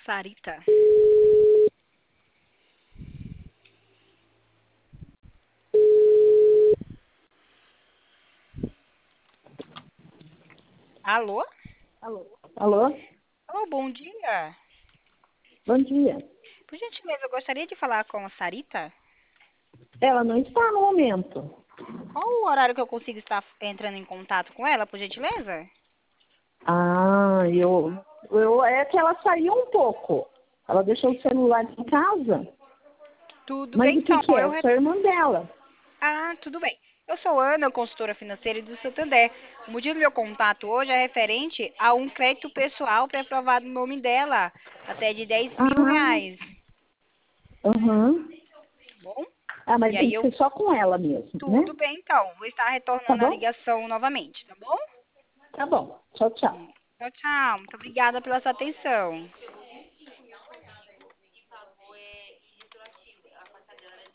Sarita. Alô? Alô? Alô, bom dia. Bom dia. Por gentileza, eu gostaria de falar com a Sarita. Ela não está no momento. Qual o horário que eu consigo estar entrando em contato com ela, por gentileza? É que ela saiu um pouco. Ela deixou o celular em casa. Tudo Mas bem, o que então. que é? Sou irmã dela. Ah, tudo bem. Eu sou Ana, consultora financeira do Santander. O motivo do meu contato hoje é referente a um crédito pessoal pré-aprovado no nome dela, até de 10 mil Ah, reais. aham. Tá bom? Mas E tem aí que eu... ser só com ela mesmo, né? Tudo bem, então. Vou estar Tá retornando a bom? ligação novamente, tá bom? Tá bom. Tchau, tchau. Tchau, tchau. Muito obrigada pela sua atenção.